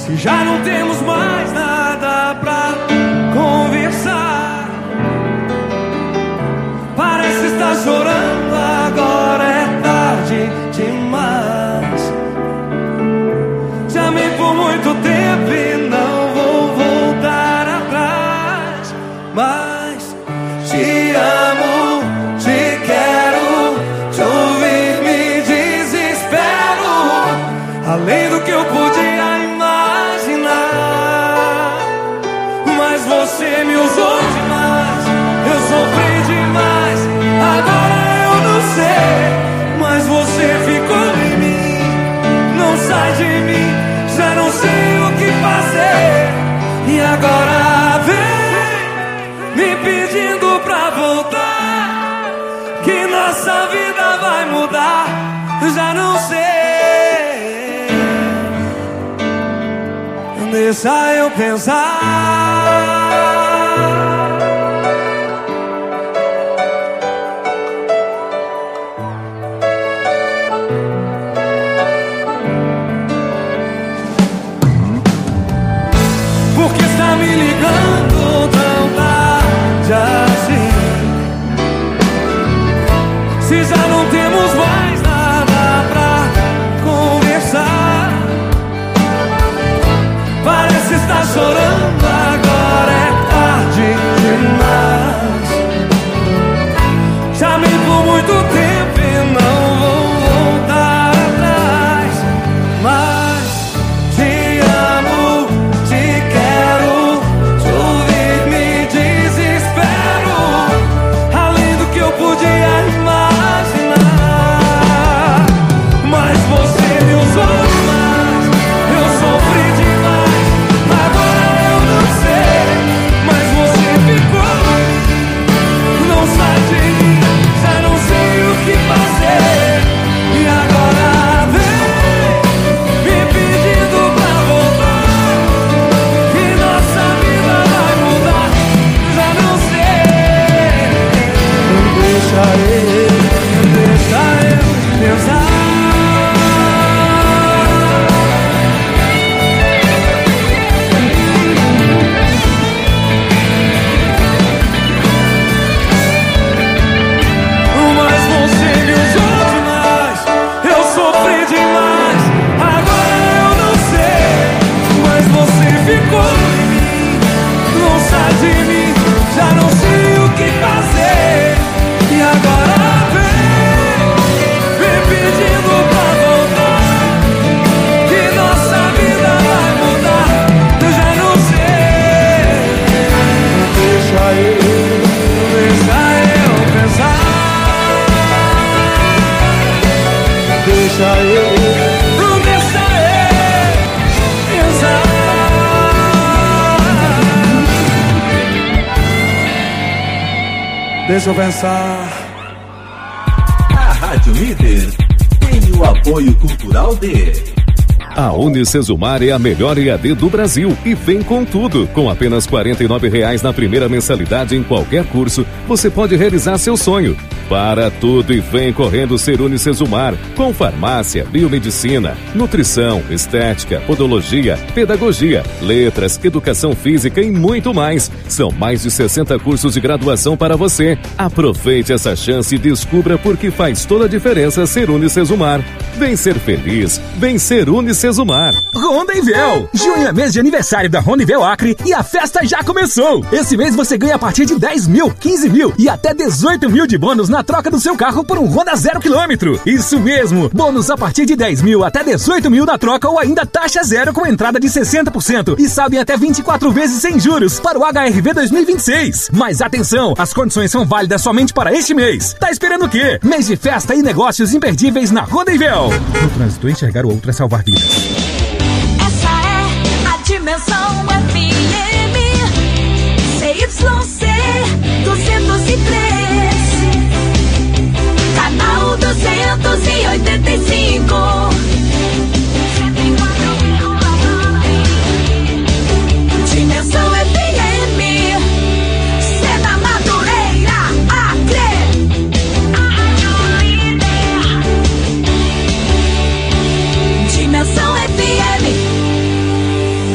Se já não temos mais nada pra conversar, parece estar chorando, agora é tarde demais. Te amei por muito tempo e não vou voltar atrás. Mas te amo, te quero, te ouvir me desespero, além do que eu podia imaginar. Mas você me usou demais, eu sofri demais, agora eu não sei. Mas você ficou em mim, não sai de mim, já não sei o que fazer. E agora vem me pedindo pra voltar, que nossa vida vai mudar, já não sei. Deixa eu pensar. Porque está me ligando tão tarde assim? Se já não temos mais nada pra conversar, parece estar chorando, agora é tarde demais. Te amei por muito tempo e não vou voltar atrás. Mas te amo, te quero, te ouvir me desespero, além do que eu podia imaginar. Mas você me usou demais, eu sofri demais, agora eu não sei. Mas você ficou, não sai de mim, já não sei o que fazer. E agora vem me pedindo pra voltar, que nossa vida vai mudar, já não sei. Deixa eu pensar. Mas você me usou demais, eu sofri demais, agora eu não sei. Mas você ficou em mim, não sai de mim, já não sei o que fazer. E agora vem me pedindo pra voltar, que nossa vida vai mudar, eu já não sei. Deixa eu pensar. Deixa eu pensar. Deixa eu pensar. A Rádio Líder tem o apoio cultural de... A Unicesumar é a melhor EAD do Brasil e vem com tudo. Com apenas R$ 49,00 na primeira mensalidade em qualquer curso, você pode realizar seu sonho. Para tudo e vem correndo ser Unicesumar, com farmácia, biomedicina, nutrição, estética, podologia, pedagogia, letras, educação física e muito mais. São mais de 60 cursos de graduação para você. Aproveite essa chance e descubra por que faz toda a diferença ser Unicesumar. Vem ser feliz, vem ser Unicesumar. Rondevel! Junho é mês de aniversário da Rondevel Acre e a festa já começou! Esse mês você ganha a partir de 10 mil, 15 mil e até 18 mil de bônus na troca do seu carro por um Honda 0 km. Isso mesmo! Bônus a partir de 10 mil até 18 mil na troca ou ainda taxa zero com entrada de 60% e saldo em até 24 vezes sem juros para o HRV 2026. Mas atenção, as condições são válidas somente para este mês. Tá esperando o quê? Mês de festa e negócios imperdíveis na Rondevel. No trânsito, enxergar o outro é salvar vidas. Essa é a Dimensão FM CYC 203, canal 285. Dimensão FM, Seda Madureira, Acre. Dimensão FM.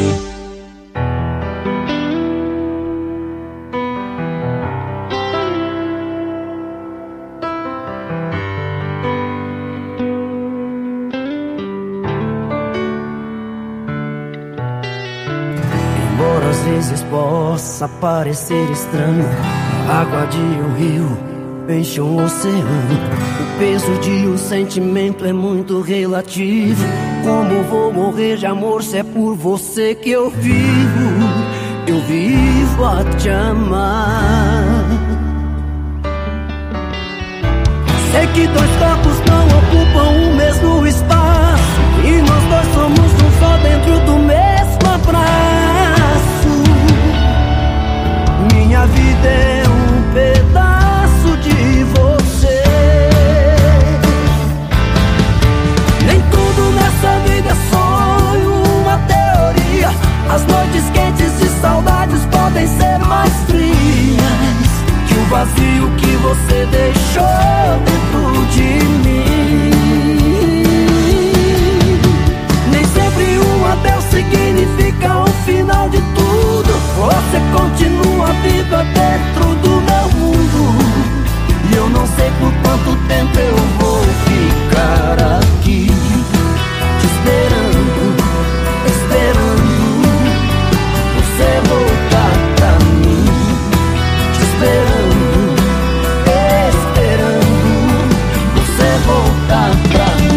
vezes possa parecer estranho, a água de um rio enche um oceano. O peso de um sentimento é muito relativo. Como vou morrer de amor se é por você que eu vivo? Eu vivo a te amar. Sei que dois corpos não ocupam o mesmo espaço, e nós dois somos um só dentro do mesmo abraço. Minha vida é um pedaço de você. Nem tudo nessa vida é sonho, uma teoria. As noites quentes de saudades podem ser mais frias que o vazio que você deixou dentro de mim. Nem sempre um adeus significa o final de tudo. Você continua viva dentro do meu mundo, e eu não sei por quanto tempo eu vou ficar aqui te esperando, esperando você voltar pra mim, te esperando, esperando você voltar pra mim.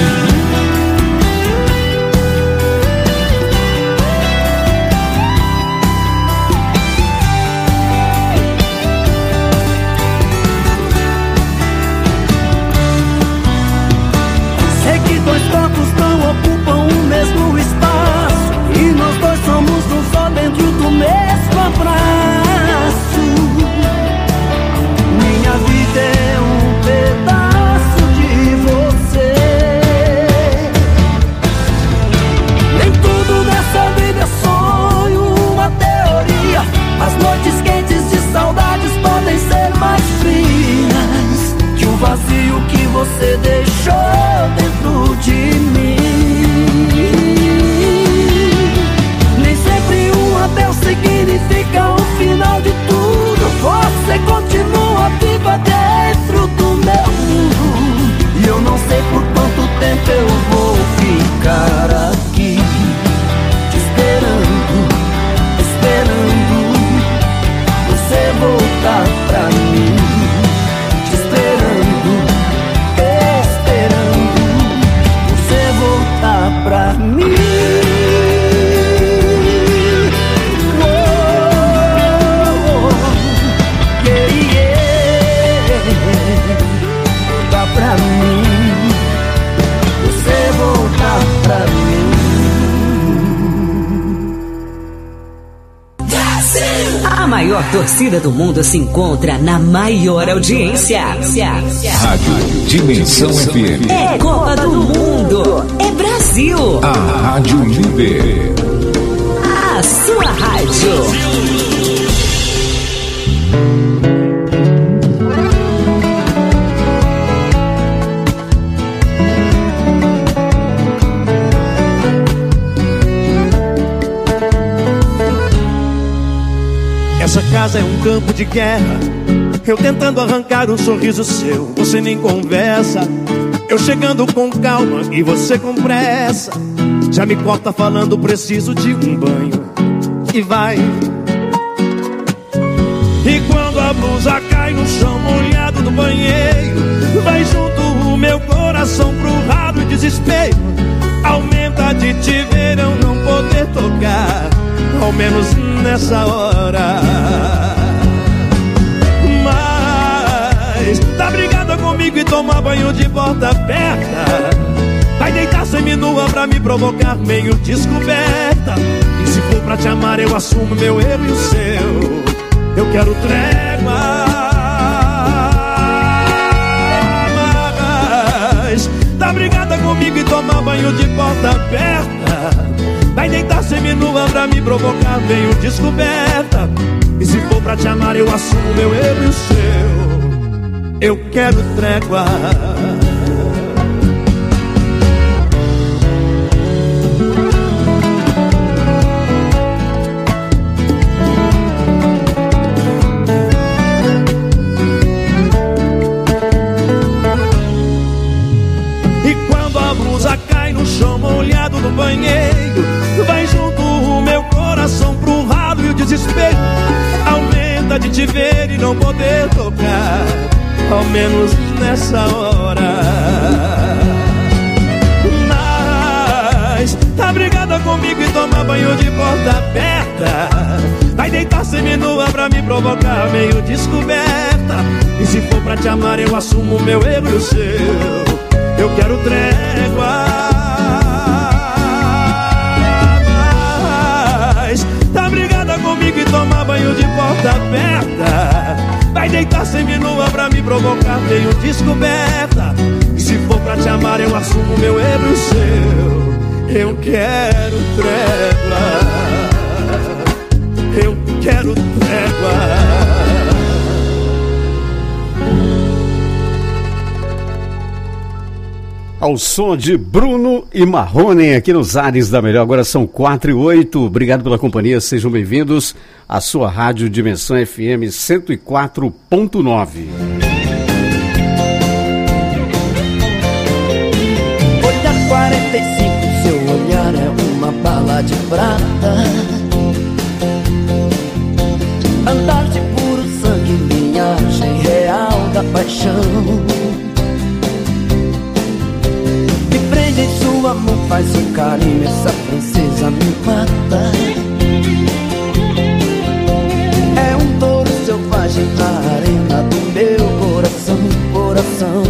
Sei que dois corpos não ocupam o mesmo espaço, e nós dois somos um só dentro do mesmo abraço. Minha vida é um pedaço de você. Nem tudo nessa vida é sonho, uma teoria. As noites quentes de saudades podem ser mais frias que o vazio que você deixou dentro de mim. Nem sempre um adeus significa o final de tudo. Você continua viva dentro do meu mundo, e eu não sei por quanto tempo eu vou ficar aqui te esperando, esperando você voltar pra mim, te esperando, esperando você voltar pra mim. Voltar pra mim, você voltar pra mim. A maior torcida do mundo se encontra na maior audiência. Rádio Dimensão FM. É Copa do Mundo. É Brasil. A Rádio Líder. A sua rádio. Essa casa é um campo de guerra, eu tentando arrancar um sorriso seu, você nem conversa. Eu chegando com calma e você com pressa. Já me corta falando preciso de um banho. E vai. E quando a blusa cai no chão molhado do banheiro, vai junto o meu coração pro ralo e desespero. Aumenta de te ver eu não poder tocar, ao menos nessa hora. Mas tá brigada comigo e toma banho de porta aberta. Vai deitar seminua pra me provocar meio descoberta. E se for pra te amar eu assumo meu erro e o seu. Eu quero trégua. Mas tá brigada comigo e toma banho de porta aberta. Vai deitar seminua pra me provocar meio descoberta. E se for pra te amar eu assumo meu erro e o seu. Eu quero trégua. E quando a blusa cai no chão molhado do banheiro, vai junto o meu coração pro ralo desespero aumenta de te ver e não poder tocar, ao menos nessa hora. Mas tá brigada comigo e toma banho de porta aberta, vai deitar seminua pra me provocar meio descoberta. E se for pra te amar eu assumo o meu erro e o seu, eu quero trégua. Mas tá brigada comigo e toma banho de porta aberta, vai deitar seminua pra me provocar meio descoberta. E se for pra te amar eu assumo o meu erro e o seu, eu quero trégua. Eu quero trégua. Ao som de Bruno e Marrone aqui nos ares da Melhor. Agora são 4h08. Obrigado pela companhia, sejam bem-vindos à sua rádio Dimensão FM 104.9. Olhar 45, seu olhar é uma bala de prata. Andar de puro sangue, linhagem real da paixão. Em sua mão faz um carinho, essa princesa me mata. É um touro selvagem na arena do meu coração, coração.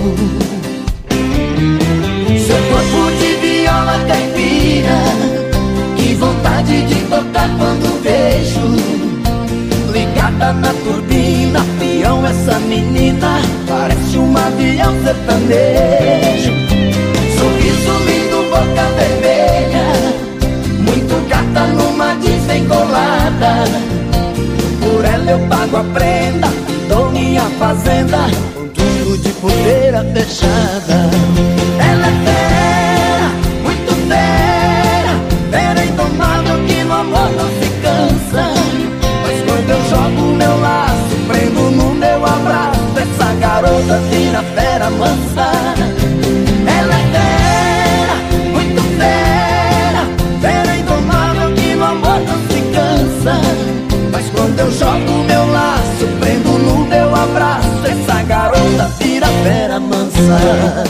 Seu corpo de viola caipira, que vontade de tocar quando vejo. Ligada na turbina, peão essa menina, parece um avião sertanejo. Sorriso lindo, boca vermelha, muito gata numa desencolada. Por ela eu pago a prenda, dou minha fazenda, com tudo de poeira fechada. Ela é fera, muito fera, fera indomável que no amor não se cansa. Mas quando eu jogo meu laço, prendo no meu abraço, essa garota vira fera mansa. Ela é fera, muito fera, fera indomável que no amor não se cansa. Mas quando eu jogo meu laço, prendo no meu abraço, essa garota vira fera mansa.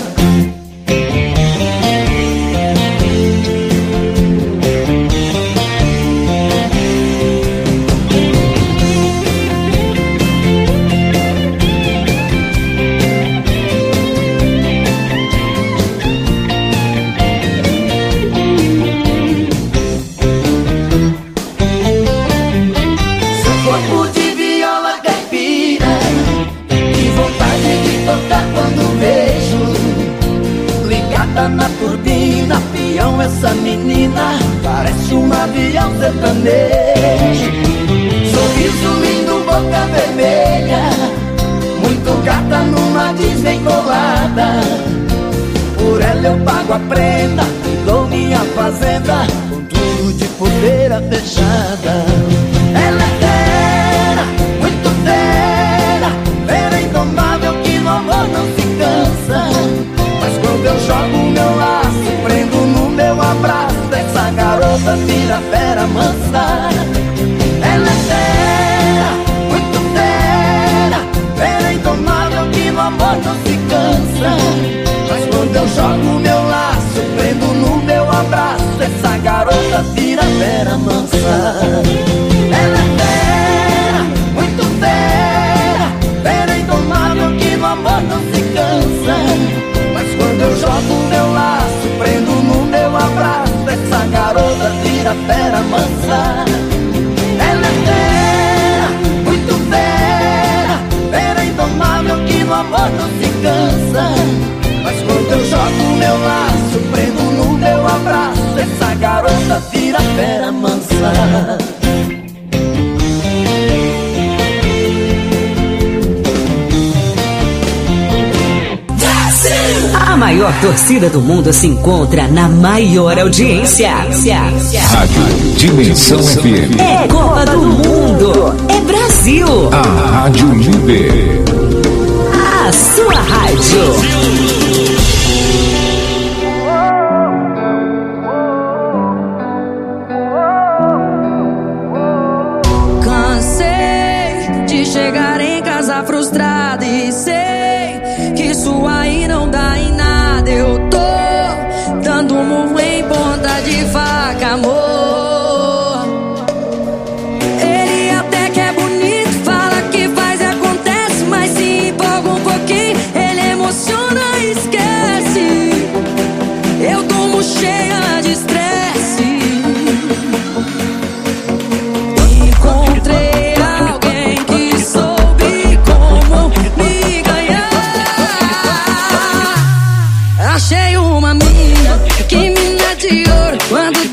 Na turbina, peão essa menina, parece um avião sertanejo. Sorriso lindo, boca vermelha, muito gata numa desencolada. Por ela eu pago a prenda e dou minha fazenda, com tudo de poeira fechada. Ela é fera, muito fera, fera indomável que no amor não se cansa. Mas quando eu jogo meu laço, prendo no meu abraço, essa garota vira fera mansa. Ela é fera, muito fera, fera indomável que no amor não se cansa. Mas quando eu jogo meu laço, prendo no meu abraço, essa garota vira fera mansa. Ela é fera, muito fera, fera indomável que no amor não se cansa. Quando eu jogo meu laço, prendo no meu abraço, essa garota vira fera mansa. Ela é fera, muito fera, fera indomável que no amor não se cansa. Mas quando eu jogo meu laço, prendo no meu abraço, essa garota vira fera mansa. A maior torcida do mundo se encontra na maior audiência. Rádio Dimensão FM. É Copa do Mundo. É Brasil. A Rádio Líder. A sua rádio.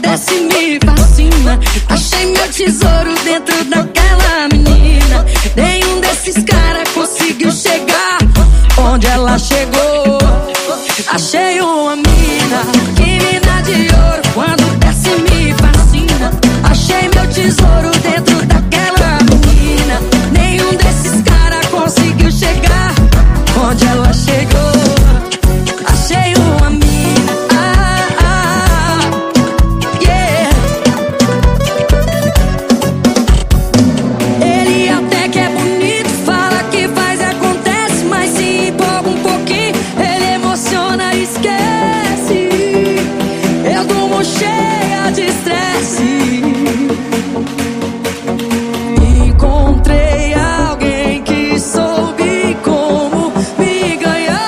desce me fascina. Achei meu tesouro dentro daquela menina. Nenhum desses caras conseguiu chegar onde ela chegou. Achei uma mina, que mina de ouro. Quando desce me fascina. Achei meu tesouro dentro daquela menina. Nenhum desses caras conseguiu chegar onde ela chegou. Achei uma mina, yeah. Ele até que é bonito, fala que faz e acontece, mas se empolga um pouquinho, ele emociona e esquece. Eu durmo cheia de estresse. Encontrei alguém que soube como me ganhar.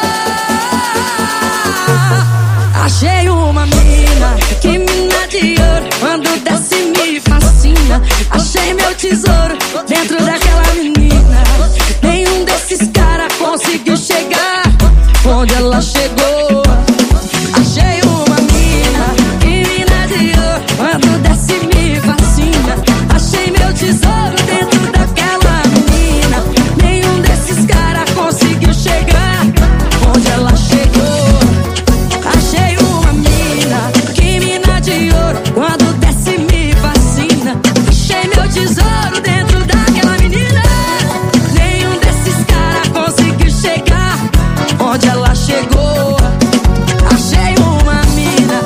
Achei uma mina, que mina de ouro. Quando desce me fascina. Achei meu tesouro dentro daquela menina. Nenhum desses caras conseguiu chegar onde ela chegou. Achei uma mina, que mina de ouro. Quando desce me fascina. Achei meu tesouro dentro daquela menina. Nenhum desses caras conseguiu chegar onde ela chegou. Achei uma mina, que mina de ouro. Quando desce me fascina. Achei meu tesouro dentro daquela menina. Nenhum desses caras conseguiu chegar onde ela chegou. Achei uma mina,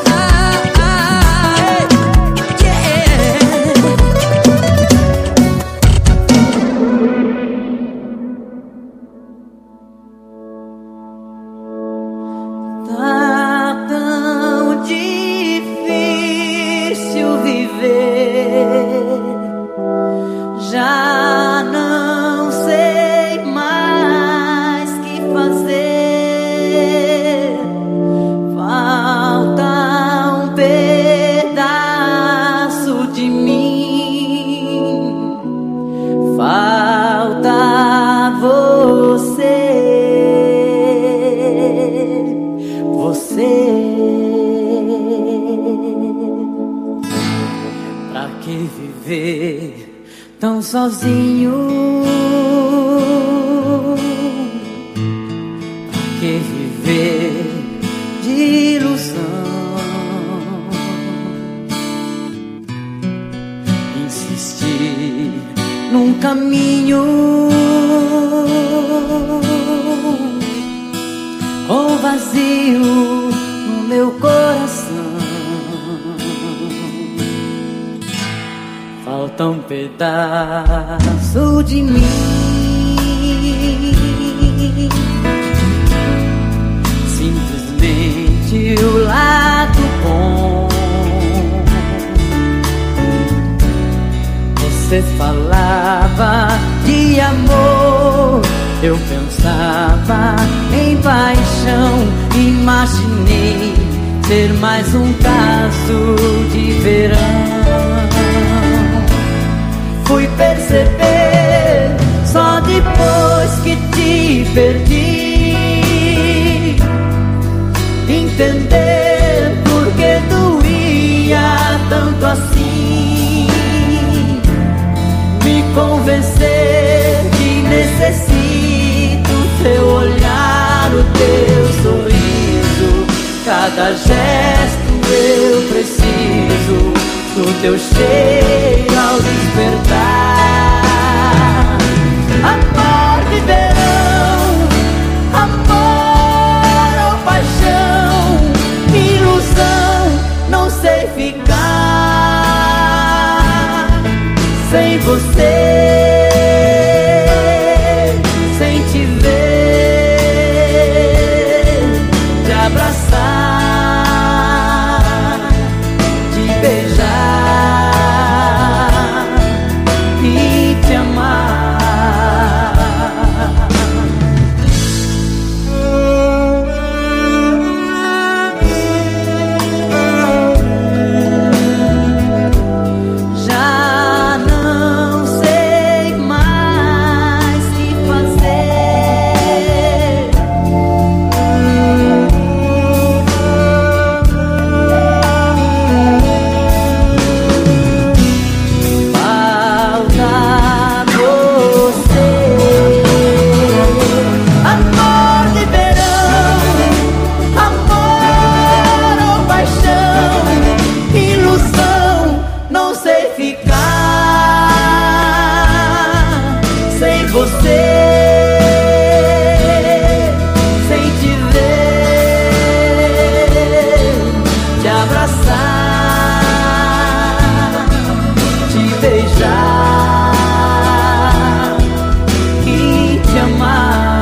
yeah. Tá tão difícil viver, já não sei mais que fazer. Falta um pedaço de mim, falta você. Pra que viver tão sozinho? Pra que viver de ilusão? Insistir num caminho com vazio no meu coração. Falta um pedaço de mim, simplesmente o lado bom. Você falava de amor, eu pensava em paixão. Imaginei ser mais um caso de verão. Fui perceber só depois que te perdi, entender por que doía tanto assim, me convencer que necessito teu olhar, o teu sorriso. Cada gesto eu preciso do teu cheiro ao despertar. Amor de verão, amor ou paixão, ilusão, não sei ficar sem você, sem te ver, te abraçar, te beijar e te amar. Já não sei pensar em te amar.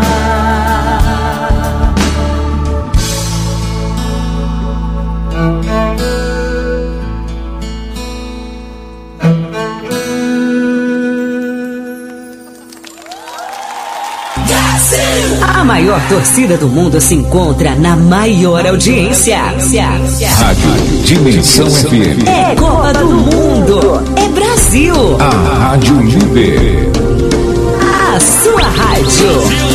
A maior torcida do mundo se encontra na maior audiência. Rádio Dimensão FM. É Copa do Mundo. É Brasil. A Rádio Líder. A sua rádio.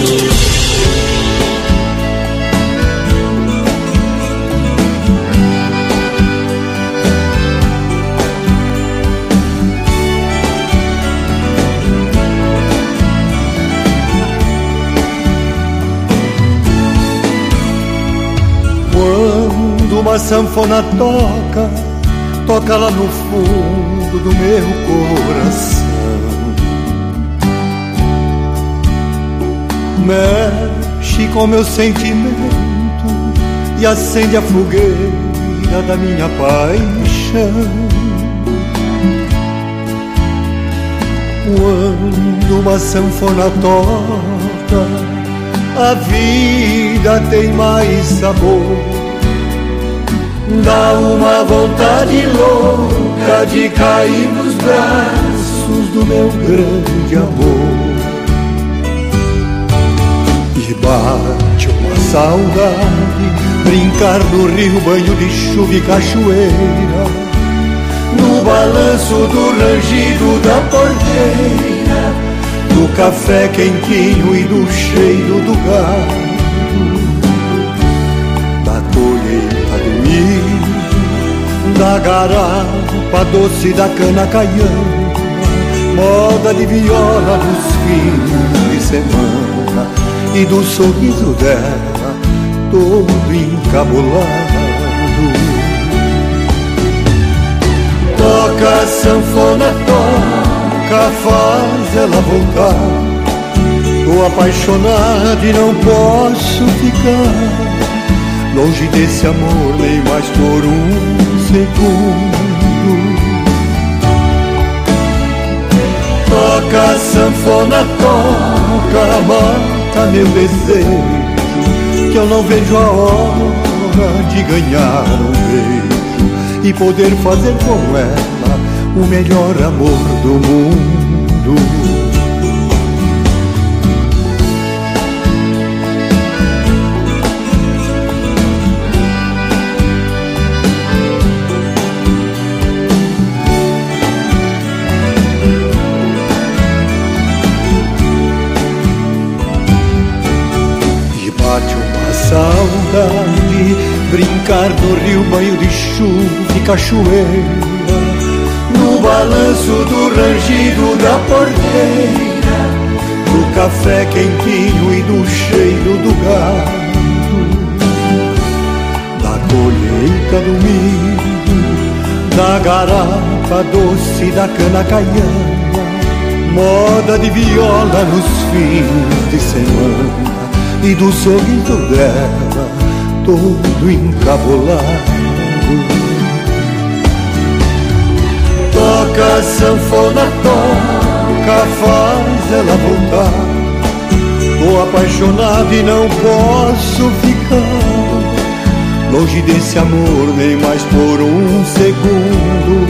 Quando uma sanfona toca lá no fundo do meu coração, mexe com meu sentimento e acende a fogueira da minha paixão. Quando uma sanfona toca, a vida tem mais sabor. Dá uma vontade louca de cair nos braços do meu grande amor. E bate uma saudade, brincar no rio, banho de chuva e cachoeira, no balanço do rangido da porteira, do café quentinho e do cheiro do gado, da colheita do milho, da garapa doce da cana caiana, moda de viola nos fins de semana e do sorriso dela todo encabulado. Toca a sanfona, toca, faz ela voltar. Tô apaixonado e não posso ficar longe desse amor nem mais por um segundo. Toca a sanfona, toca, mata meu desejo, que eu não vejo a hora de ganhar um beijo e poder fazer com ela o melhor amor do mundo. Saudade, brincar no rio, banho de chuva e cachoeira, no balanço do rangido da porteira, do café quentinho e do cheiro do gado, da colheita do milho, da garapa doce da cana caiana, moda de viola nos fins de semana e do sorriso dela todo encabulado. Toca a sanfona, toca, faz ela voltar. Tô apaixonado e não posso ficar longe desse amor nem mais por um segundo.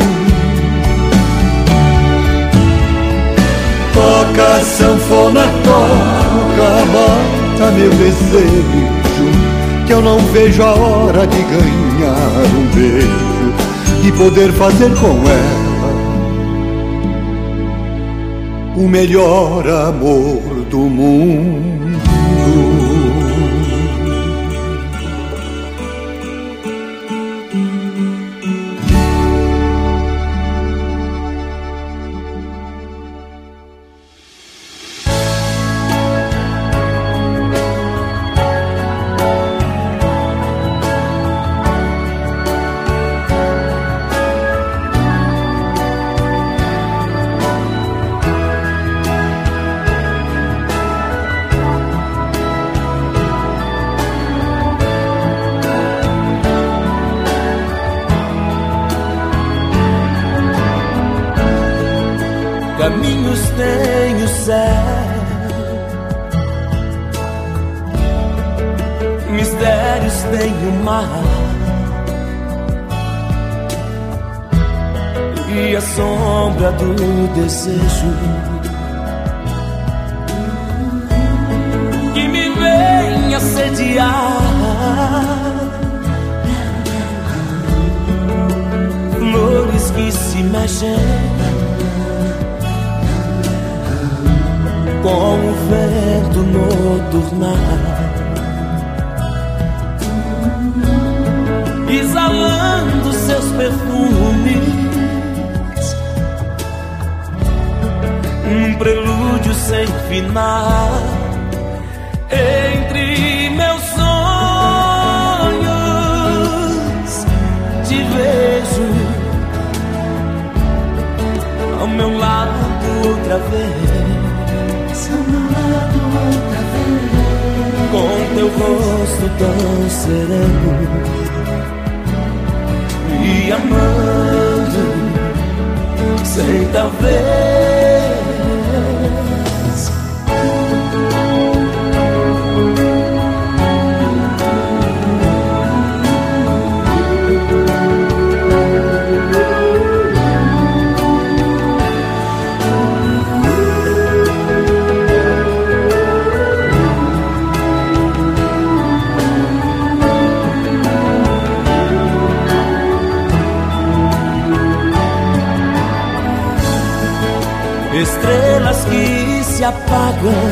Toca a sanfona, toca, mata meu desejo, que eu não vejo a hora de ganhar um beijo e poder fazer com ela o melhor amor do mundo. Caminhos tem o céu, mistérios tem o mar, e a sombra do desejo que me vem assediar. Flores que se mexem com o vento noturnal, exalando seus perfumes, um prelúdio sem final. Entre meus sonhos te vejo ao meu lado outra vez, com teu rosto tão sereno, me amando sem talvez. Estrelas que se apagam,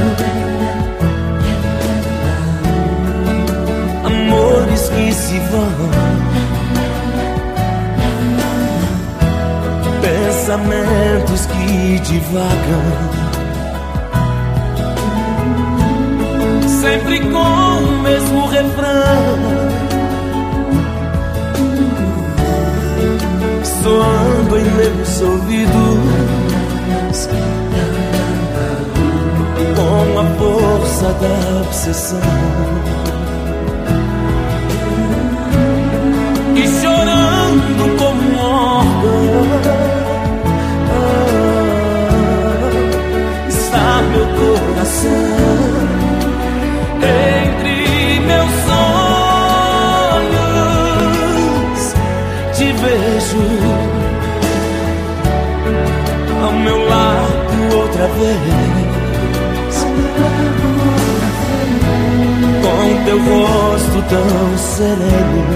amores que se vão, pensamentos que divagam, sempre com o mesmo refrão, soando em meus ouvidos com a força da obsessão, e chorando como um órgão está meu coração. Entre meus sonhos te vejo ao meu lado outra vez, com teu rosto tão sereno,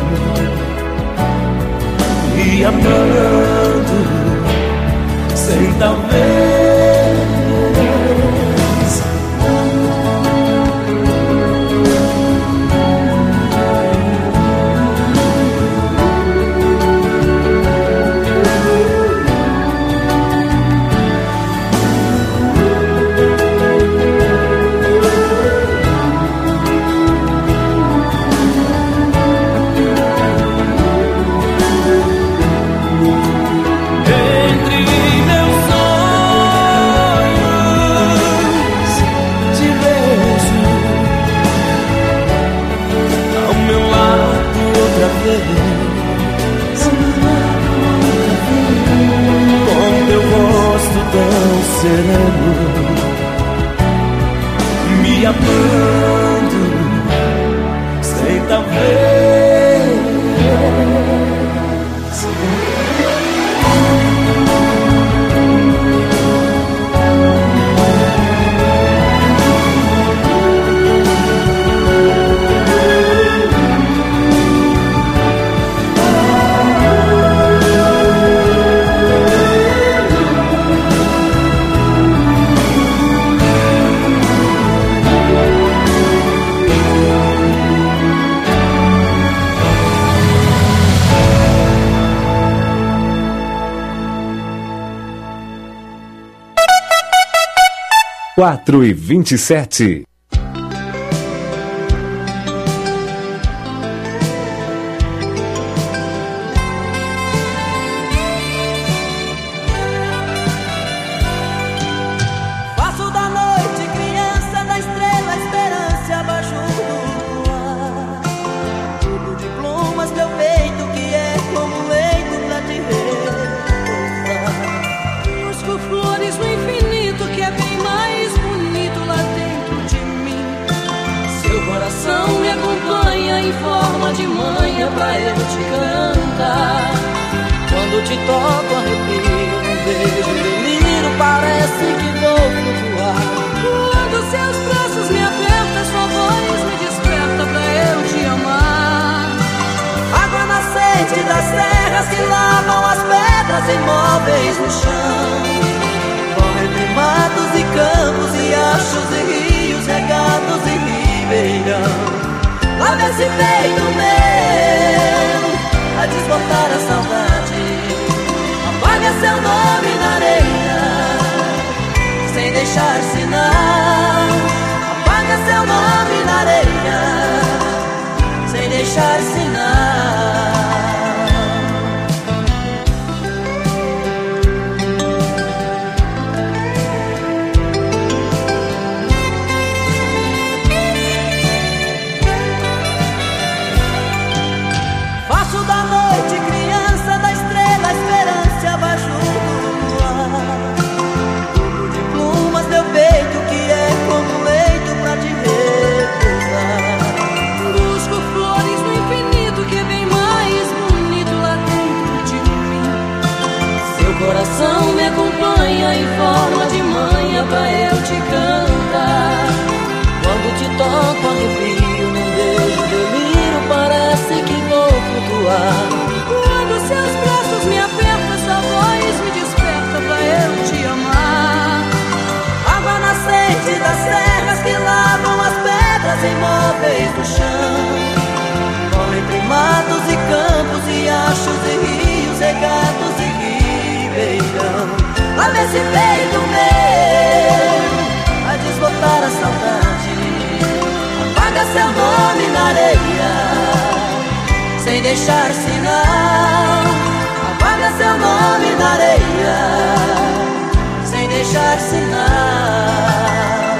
me amando sem talvez. Com teu rosto tão sereno, me amando sem talvez. Quatro e 27. Faço da noite criança, da estrela esperança abaixo do luar. Tudo de plumas meu peito que é como leito pra te repousar. Busco flores no infinito forma de manhã pra eu te cantar. Quando te toco arrepio, um beijo delírio, parece que vou flutuar. Quando seus braços me apertam, sua voz me desperta pra eu te amar. Água nascente das terras que lavam as pedras imóveis no chão. Vão entre matos e campos, riachos e rios, regatos e ribeirão. Lava esse peito meu a desbotar a saudade. Apaga seu nome na areia sem deixar sinal. Apaga seu nome na areia sem deixar sinal. Coração me acompanha em forma de manhã pra eu te cantar. Quando te toco arrepio, num beijo delírio, parece que vou flutuar. Quando seus braços me apertam, sua voz me desperta pra eu te amar. Água nascente das terras que lavam as pedras imóveis do chão. Vão entre matos e campos, riachos e rios, regatos e ribeirão. Lava esse peito meu a desbotar a saudade. Apaga seu nome na areia sem deixar sinal. Apaga seu nome na areia sem deixar sinal.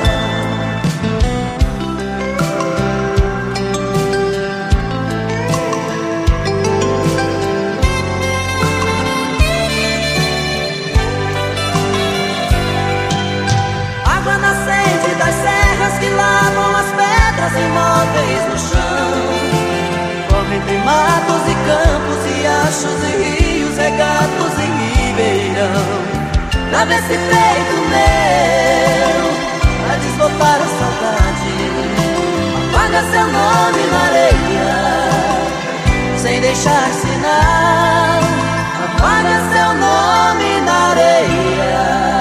Que lavam as pedras imóveis no chão. Corre entre matos e campos, riachos e rios, regatos e ribeirão. Lava esse peito meu a desbotar a saudade. Apaga seu nome na areia sem deixar sinal. Apaga seu nome na areia.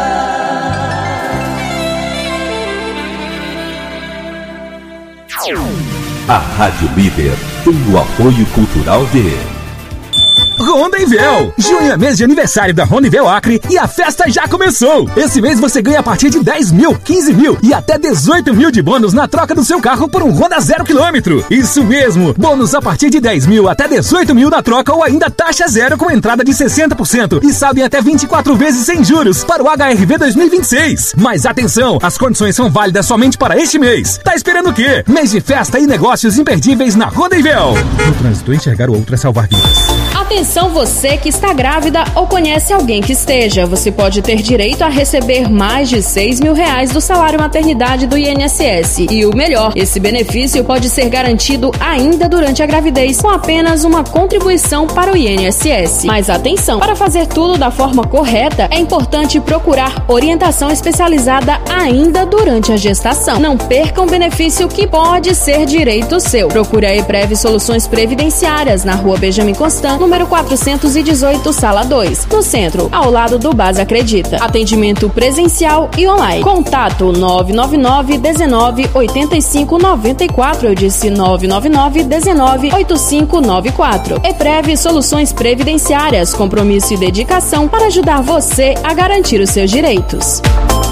A Rádio Líder tem o apoio cultural de Rondevel. Junho é mês de aniversário da Rondevel Acre e a festa já começou. Esse mês você ganha a partir de 10 mil, 15 mil e até 18 mil de bônus na troca do seu carro por um Honda 0 km. Isso mesmo, bônus a partir de 10 mil até 18 mil na troca ou ainda taxa zero com entrada de 60% e saldo em até 24 vezes sem juros para o HRV 2026. Mas atenção, as condições são válidas somente para este mês. Tá esperando o quê? Mês de festa e negócios imperdíveis na Rondevel. No trânsito, enxergar o outro é salvar vidas. Atenção você que está grávida ou conhece alguém que esteja. Você pode ter direito a receber mais de 6 mil reais do salário maternidade do INSS. E o melhor, esse benefício pode ser garantido ainda durante a gravidez com apenas uma contribuição para o INSS. Mas atenção, para fazer tudo da forma correta, é importante procurar orientação especializada ainda durante a gestação. Não perca um benefício que pode ser direito seu. Procure a EPREV Soluções Previdenciárias na Rua Benjamin Constant, número 418, sala 2, no centro, ao lado do Base Acredita. Atendimento presencial e online. Contato 999 19 85 94. Eu disse 999 19 85 94. EPREV Soluções Previdenciárias. Compromisso e dedicação para ajudar você a garantir os seus direitos.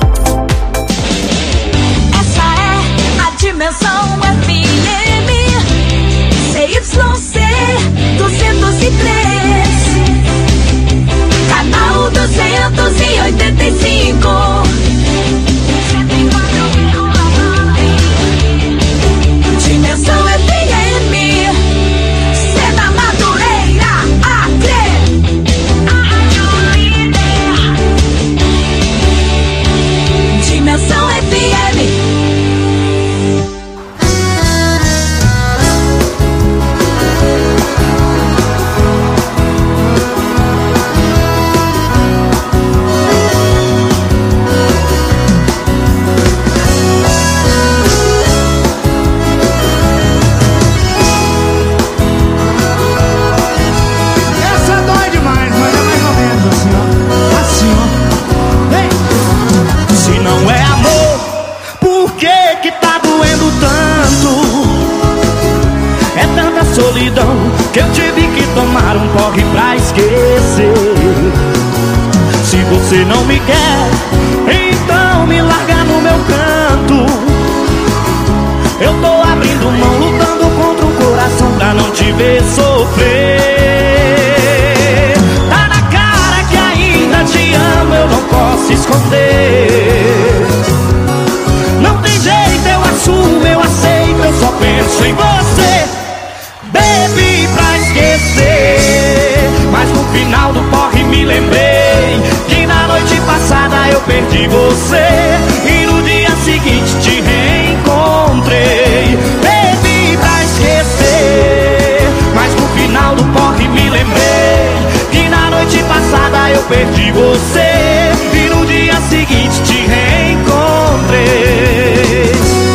Essa é a Dimensão FM CYC 203, canal 285. Dimensão FM, Sena Madureira, Acre. A Rádio Líder. Dimensão FM. que eu tive que tomar um porre pra esquecer. Se você não me quer, então me larga no meu canto. Eu tô abrindo mão, lutando contra o coração pra não te ver sofrer. Tá na cara que ainda te amo, eu não posso esconder. Não tem jeito, eu assumo, eu aceito, eu só penso em você. Bebi pra esquecer, mas no final do porre me lembrei que na noite passada eu perdi você e no dia seguinte te reencontrei. Bebi pra esquecer, mas no final do porre me lembrei que na noite passada eu perdi você e no dia seguinte te reencontrei.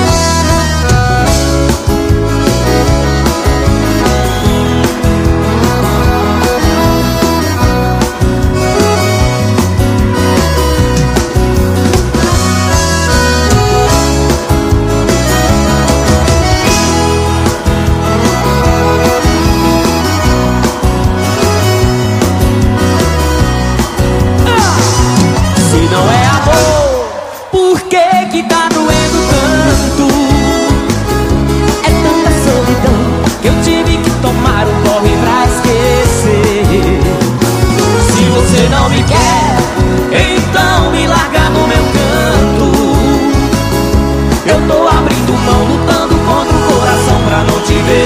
Não me quer, então me larga no meu canto. Eu tô abrindo mão, lutando contra o coração pra não te ver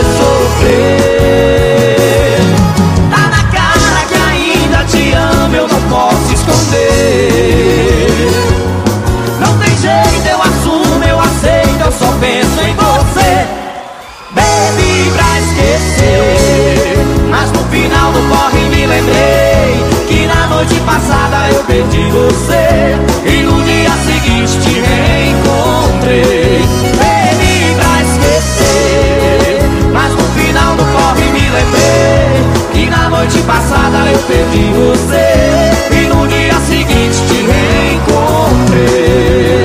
sofrer. Tá na cara que ainda te amo, eu não posso esconder. Não tem jeito, eu assumo, eu aceito, eu só penso em você. Bebi pra esquecer, mas no final do porre me lembrei que na noite passada eu perdi você e no dia seguinte te reencontrei. Bebi pra esquecer, mas no final do porre me lembrei que na noite passada eu perdi você e no dia seguinte te reencontrei.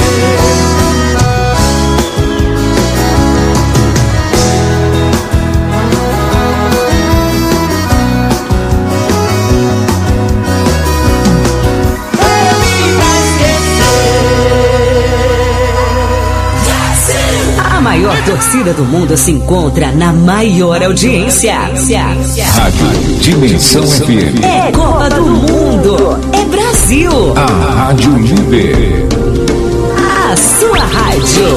A maior torcida do mundo se encontra na maior audiência. Rádio Dimensão FM. É Copa do Mundo. É Brasil. A Rádio Líder. A sua rádio.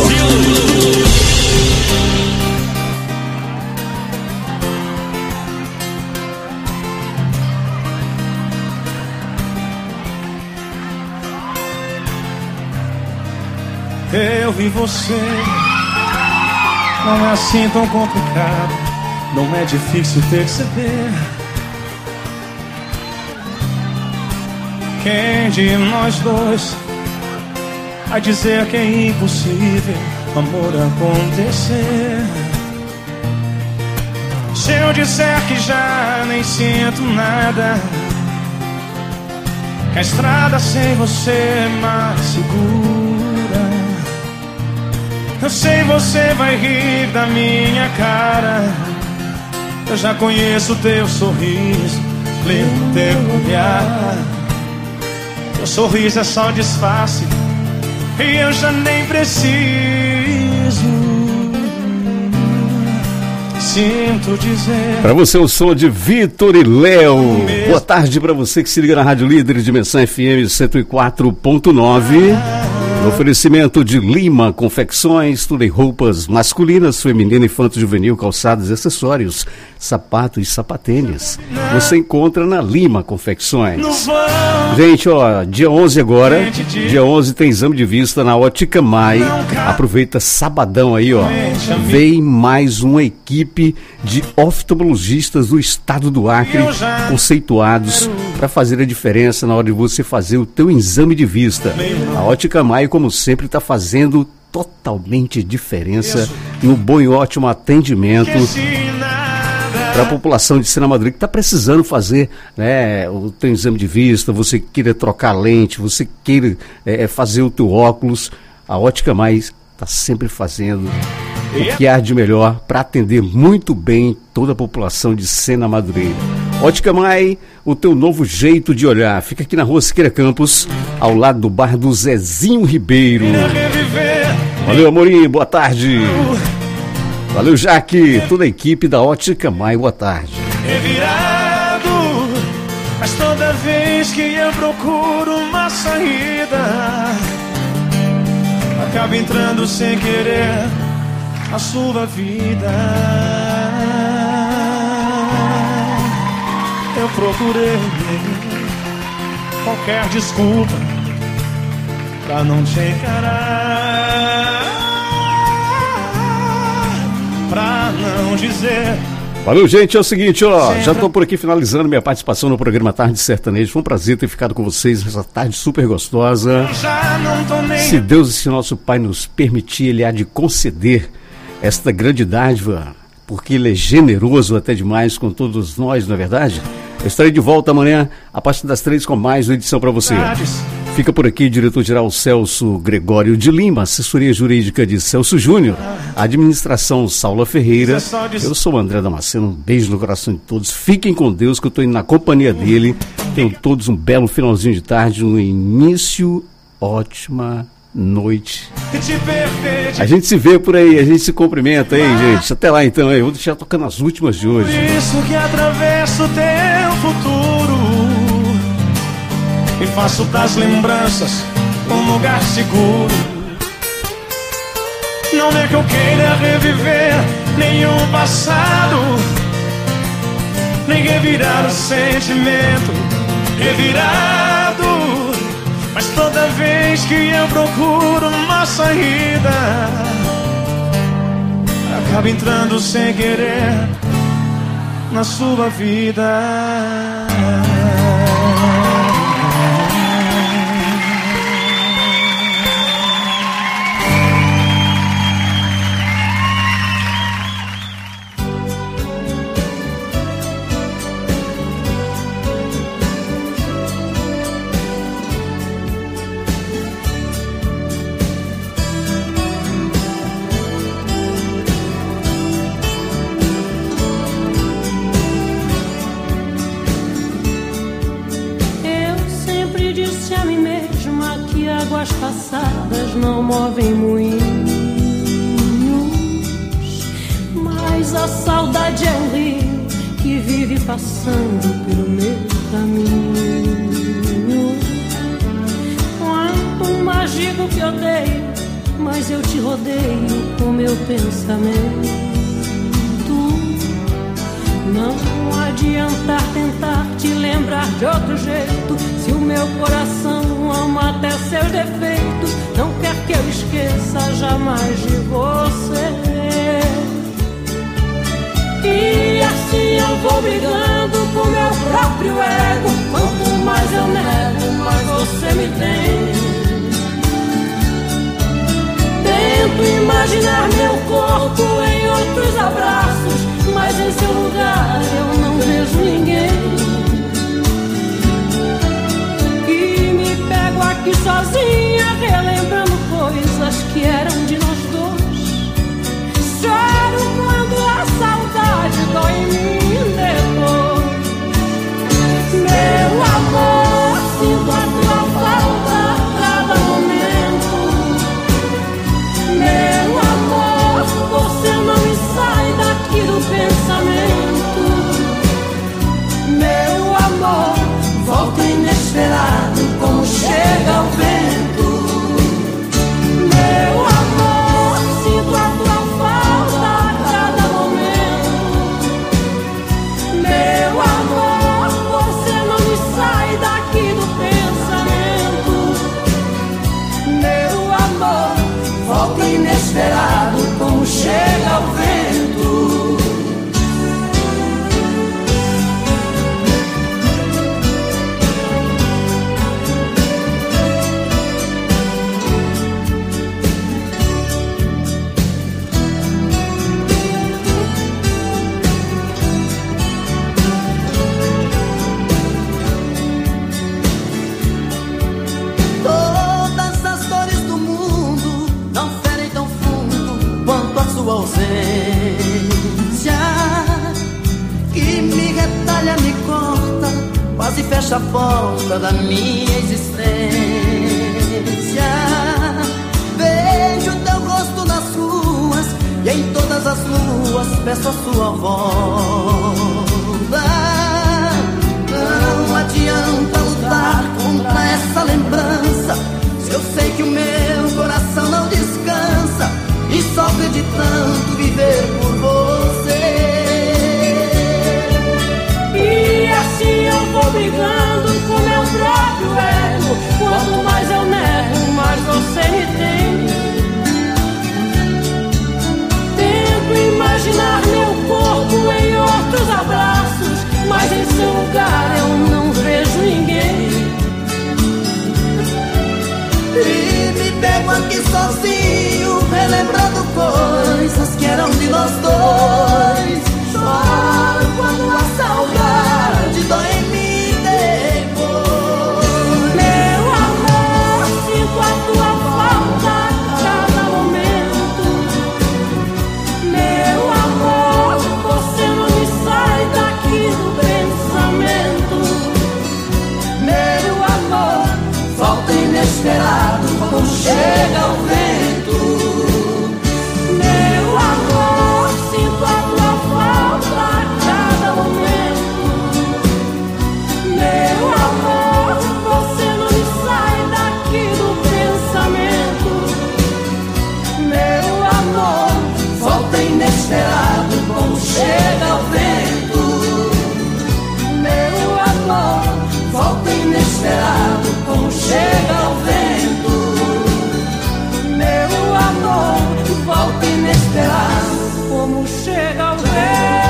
Eu vi você, não é assim tão complicado, não é difícil perceber. Quem de nós dois vai dizer que é impossível amor acontecer? Se eu disser que já nem sinto nada, que a estrada sem você é mais segura. Eu sei você vai rir da minha cara, eu já conheço teu sorriso, lembro teu olhar. Teu sorriso é só disfarce e eu já nem preciso. Sinto dizer. Pra você o som de Vitor e Léo. Boa tarde pra você que se liga na Rádio Líder Dimensão FM 104.9. Oferecimento de Lima Confecções, tudo em roupas masculinas, feminina, infanto-juvenil, calçados e acessórios, sapatos e sapatênis. Você encontra na Lima Confecções. Gente, ó, dia 11 agora, dia 11 tem exame de vista na Ótica Mai. Aproveita sabadão aí, ó. Vem mais uma equipe de oftalmologistas do estado do Acre, conceituados para fazer a diferença na hora de você fazer o teu exame de vista. A Ótica Mai, como sempre, está fazendo totalmente diferença no bom e ótimo atendimento para a população de Sena Madrid que está precisando fazer, né, o teu exame de vista, você queira trocar lente, você queira fazer o teu óculos. A Ótica Mais está sempre fazendo o que há de melhor para atender muito bem toda a população de Sena Madureira. Ótica Mai, o teu novo jeito de olhar. Fica aqui na rua Siqueira Campos, ao lado do bar do Zezinho Ribeiro. Valeu, Amorim, boa tarde. Valeu, Jaque, toda a equipe da Ótica Mai, boa tarde. Revirado, mas toda vez que eu procuro uma saída, acaba entrando sem querer a sua vida. Eu procurei qualquer desculpa pra não te encarar, pra não dizer. Valeu, gente, é o seguinte, ó, já tô por aqui finalizando minha participação no programa Tarde Sertanejo. Foi um prazer ter ficado com vocês nessa tarde super gostosa. Se Deus e se nosso Pai nos permitir, Ele há de conceder esta grande dádiva, porque Ele é generoso até demais com todos nós, não é verdade? Eu estarei de volta amanhã, a partir das 3 com mais uma edição para você. Fica por aqui, diretor-geral Celso Gregório de Lima, assessoria jurídica de Celso Júnior, administração Saula Ferreira. Eu sou o André Damasceno, um beijo no coração de todos. Fiquem com Deus, que eu estou indo na companhia dele. Tenham todos um belo finalzinho de tarde, um início, ótima noite. A gente se vê por aí, a gente se cumprimenta aí, gente. Até lá então, aí. Vou deixar tocando as últimas de hoje. Por isso que atravesso teu futuro e faço das lembranças um lugar seguro. Não é que eu queira reviver nenhum passado, nem revirar o sentimento revirado. Mas toda vez que eu procuro uma saída, acaba entrando sem querer na sua vida. Águas passadas não movem moinhos, mas a saudade é um rio que vive passando pelo meu caminho. Quanto mais digo que odeio, mas eu te rodeio com meu pensamento. Não adianta tentar te lembrar de outro jeito, se o meu coração ama até seus defeitos. Não quer que eu esqueça jamais de você. E assim eu vou brigando com meu próprio ego. Quanto mais eu nego, mais você me tem. Tento imaginar meu corpo em outros abraços, mas em seu lugar eu não vejo ninguém. E me pego aqui sozinha, relembrando coisas que eram de nós dois. Choro quando a saudade dói em mim depois. Meu amor, sinto a tua falta a cada momento. Meu amor, você não me sai daqui do pensamento. Meu amor, volta inesperado como chega o vento. Meu amor, sinto a tua falta a cada momento. Meu amor, você não me sai daqui do pensamento. Meu amor, volta inesperado como chega o vento. Todas as dores do mundo não ferem tão fundo quanto a sua ausência. fecha a porta da minha existência. Vejo teu rosto nas ruas e em todas as luas peço a sua volta. Não adianta lutar contra essa lembrança, se eu sei que o meu coração não descansa e sofre de tanto viver por você. E assim eu vou brigando com meu próprio ego. Quanto mais eu nego, mais você me tem. Tento imaginar meu corpo em outros abraços, mas em seu lugar eu não vejo ninguém. E me pego aqui sozinho, relembrando coisas que eram de nós dois. Choro quando a saudade dói em mim depois. Meu amor, sinto a tua falta a cada momento. Meu amor, você não me sai daqui do pensamento. Meu amor, volta inesperado como chega o vento. Meu amor, sinto a tua falta a cada momento. Meu amor, você não me sai daqui do pensamento. Meu amor, volta inesperado como chega o vento. Meu amor, volta inesperado como chega o vento. Meu amor, volta inesperado Como chega o vento.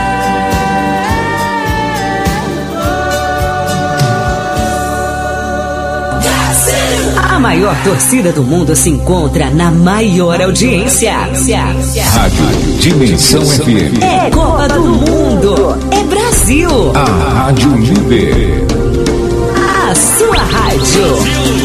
A maior torcida do mundo se encontra na maior audiência. Rádio Dimensão FM. É Copa do Mundo. É Brasil. A Rádio Líder. A sua rádio.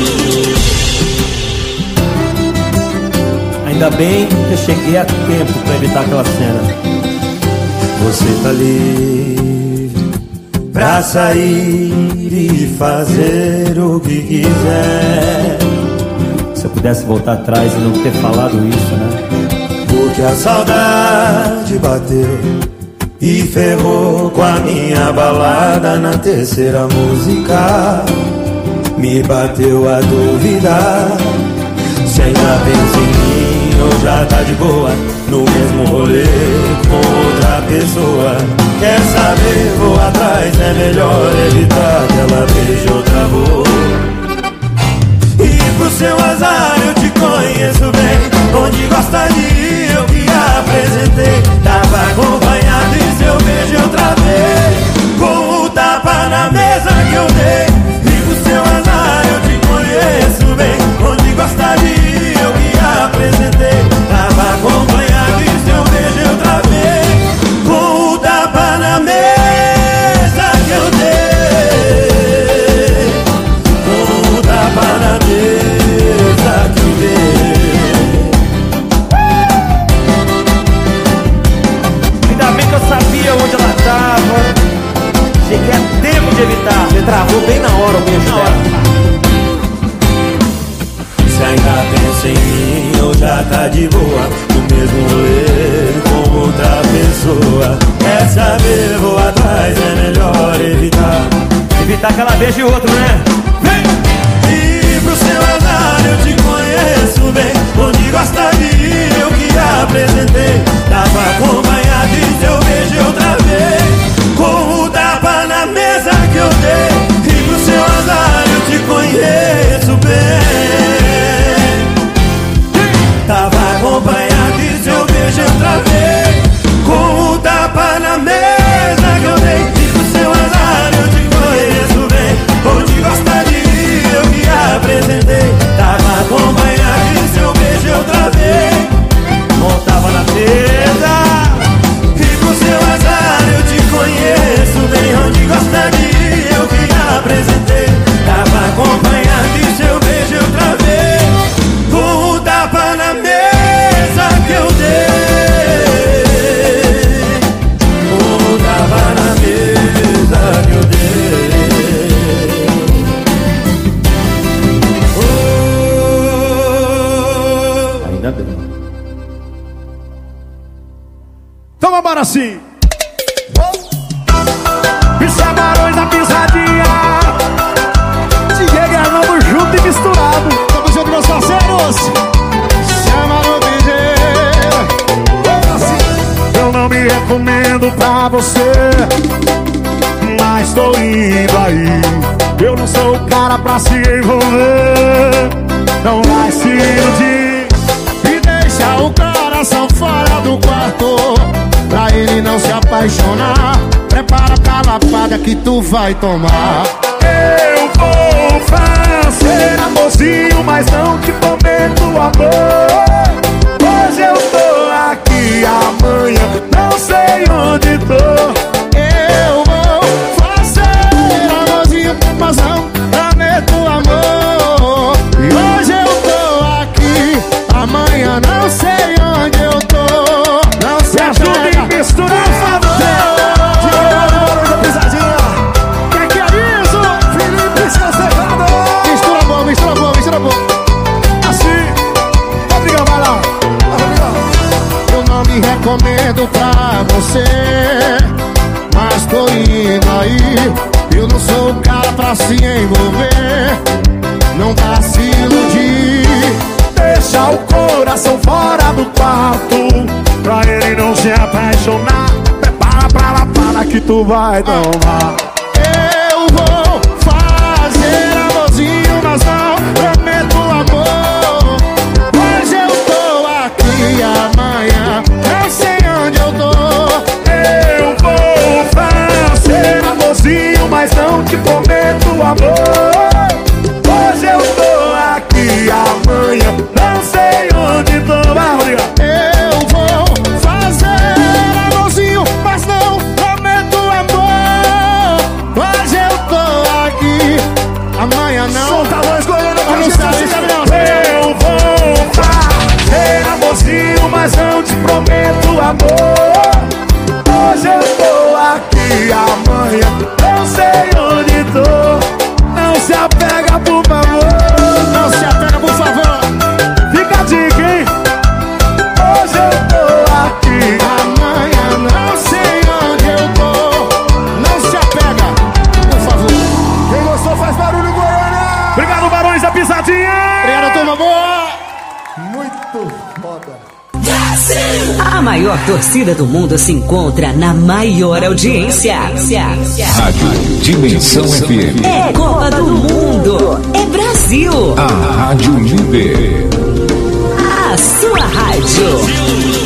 Ainda bem que eu cheguei a tempo pra evitar aquela cena. Você tá livre pra sair e fazer o que quiser. Se eu pudesse voltar atrás e não ter falado isso, né? Porque a saudade bateu e ferrou com a minha balada. Na terceira música me bateu a duvidar se ainda pensa em mim ou já tá de boa no mesmo rolê com outra pessoa. Quer saber, vou atrás, é melhor evitar que ela beije outra boca. E pro seu azar eu te conheço bem, onde gosta de ir eu que apresentei. Tava acompanhado e seu beijo outra vez, com o tapa na mesa que eu dei. E pro seu azar eu te conheço bem, onde gosta de ir eu que apresentei. Tava acompanhado e seu beijo outra vez, com o tapa na mesa que eu dei. Com o tapa na mesa que eu dei. Ainda bem que eu sabia onde ela tava. Cheguei a tempo de evitar. Você travou bem na hora o meu chefe. Se ainda pensa em mim ou já tá de boa no mesmo rolê com outra pessoa. Quer saber, vou atrás, é melhor evitar. Evitar que ela beije outro, né? Vem! E pro seu azar eu te conheço bem, onde gosta de ir eu que apresentei. Tava acompanhado e seu beijo outra vez, com o tapa na mesa que eu dei. E pro seu azar eu te conheço bem, tava acompanhado e seu beijo outra vez, com o tapa na mesa que eu dei. E pro seu azar eu te conheço bem, onde é dela. Então vambora assim. Isso é Barões da Pisadinha. Diego e Arnaldo junto e misturado. Tamo junto, meus parceiros. Chama no piseiro. Eu não me recomendo pra você, mas tô indo aí. Eu não sou o cara pra se envolver. Não vai se iludir e deixa o coração fora do quarto, pra ele não se apaixonar. Prepara pra lapada que tu vai tomar. Eu vou fazer amorzinho, mas não te prometo amor. Hoje eu tô aqui, amanhã não sei onde tô. Eu vou fazer amorzinho, mas não prometo amor. E hoje eu tô aqui, amanhã não sei onde eu tô. Não se ajuda em misturar, por favor. Mistura bom. Assim, Rodrigão, vai lá. Eu não me recomendo pra você, mas tô indo aí. Eu não sou o cara pra se envolver. Não dá se iludir. Deixa o coração fora do quarto, pra ele não se apaixonar. Prepara pra lapada que tu vai tomar. Eu vou fazer amorzinho, mas não prometo amor. Hoje eu tô aqui, amanhã não sei onde eu tô. Eu vou fazer amorzinho, mas não te prometo amor. Hoje eu tô aqui, amanhã não sei onde tô. Eu vou fazer amorzinho, mas não prometo amor. Hoje eu tô aqui, amanhã não. Solta a voz, goleiro, eu vou fazer amorzinho, mas não te prometo amor. Hoje eu tô aqui, amanhã não sei onde tô. Não se apega, por favor. Não se apega, por favor. Fica a dica, hein? Hoje eu tô aqui, amanhã não sei onde eu tô. Não se apega, por favor. Quem gostou faz barulho, Goiânia. Obrigado, Barões da Pisadinha. Obrigado, turma boa. Muito foda. A maior torcida do mundo se encontra na maior audiência. Rádio Dimensão FM. É Copa do Mundo. É Brasil. A Rádio Líder. A sua rádio.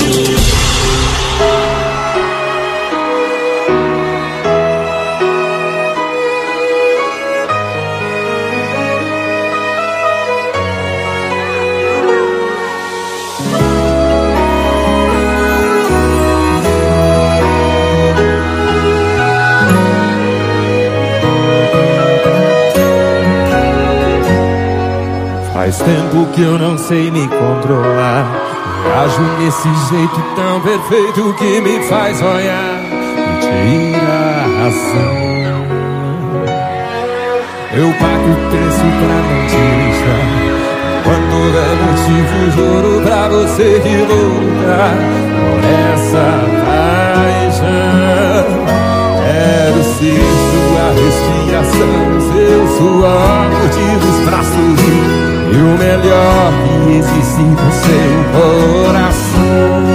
Faz tempo que eu não sei me controlar. Ajo nesse jeito tão perfeito que me faz olhar e tira a razão. Eu pago o preço pra não te deixar. Quando é motivo, juro pra você que vou lutar por essa paixão. Quero ser sua respiração, seu suor, motivos pra sorrir. E o melhor que existe no seu coração.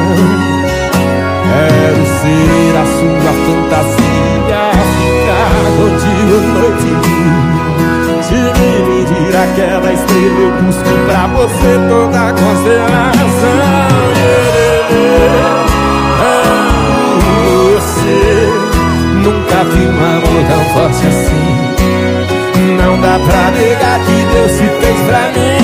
Quero ser a sua fantasia, ficar contigo noite e dia. Se me medir aquela estrela, eu busco pra você toda a constelação. Amo você, nunca vi um amor tão forte assim. Não dá pra negar que Deus se fez pra mim.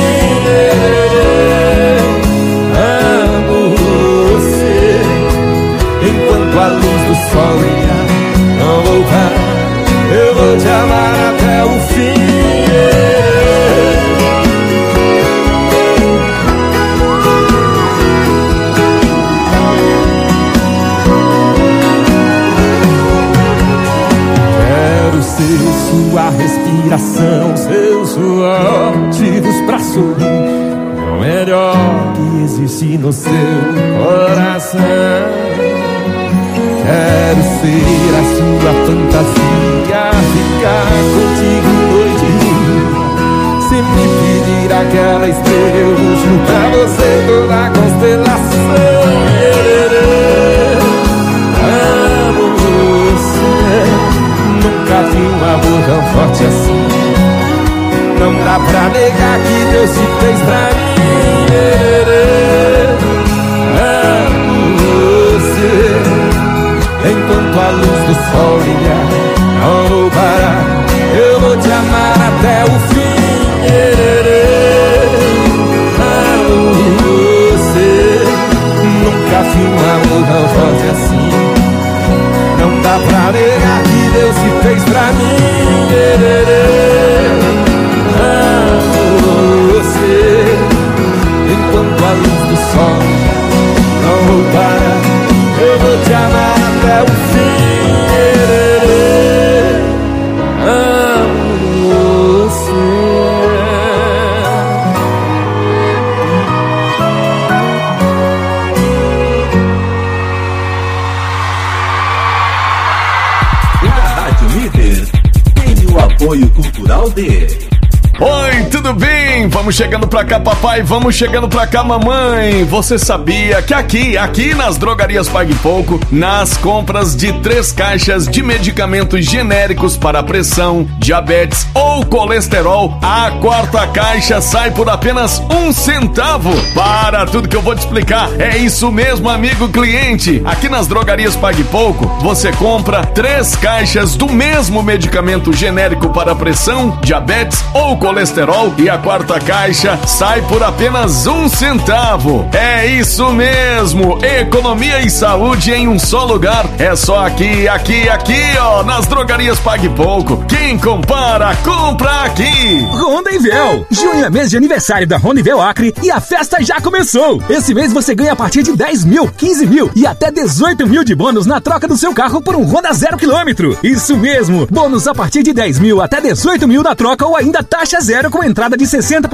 Amo você, enquanto a luz do sol brilhar, não vou parar, eu vou te amar até o fim. Quero ser sua respiração, seu suor, noite no seu coração. Quero ser a sua fantasia, ficar contigo noite e dia. Se me pedir aquela estrela, eu vou juntar você toda a constelação. Amo você, nunca vi um amor tão forte assim. Não dá pra negar que Deus te fez pra mim. Amo você, enquanto a luz do sol brilhar, não vou parar, eu vou te amar até o fim. Amo você, nunca vi um amor tão forte assim. Não dá pra negar que Deus te fez pra mim. Amo você, enquanto a luz do sol não vou parar, eu vou te amar até o fim. Amo você. A Rádio Líder tem o apoio cultural de... Oi, tudo bem? Vamos chegando pra cá, papai, vamos chegando pra cá, mamãe. Você sabia que aqui nas drogarias Pague Pouco, nas compras de 3 caixas de medicamentos genéricos para pressão, diabetes ou colesterol, a 4ª caixa sai por apenas 1 centavo. Para tudo que eu vou te explicar, é isso mesmo, amigo cliente. Aqui nas drogarias Pague Pouco, você compra 3 caixas do mesmo medicamento genérico para pressão, diabetes ou colesterol e a 4ª caixa sai por apenas 1 centavo. É isso mesmo, economia e saúde em um só lugar. É só aqui, ó, nas drogarias Pague Pouco. Quem compara, compra aqui. Rondevel, junho é mês de aniversário da Rondevel Acre e a festa já começou. Esse mês você ganha a partir de 10 mil, 15 mil e até 18 mil de bônus na troca do seu carro por um Honda 0 km. Isso mesmo, bônus a partir de 10 mil até 18 mil na troca ou ainda taxa zero com entrada de R$ 60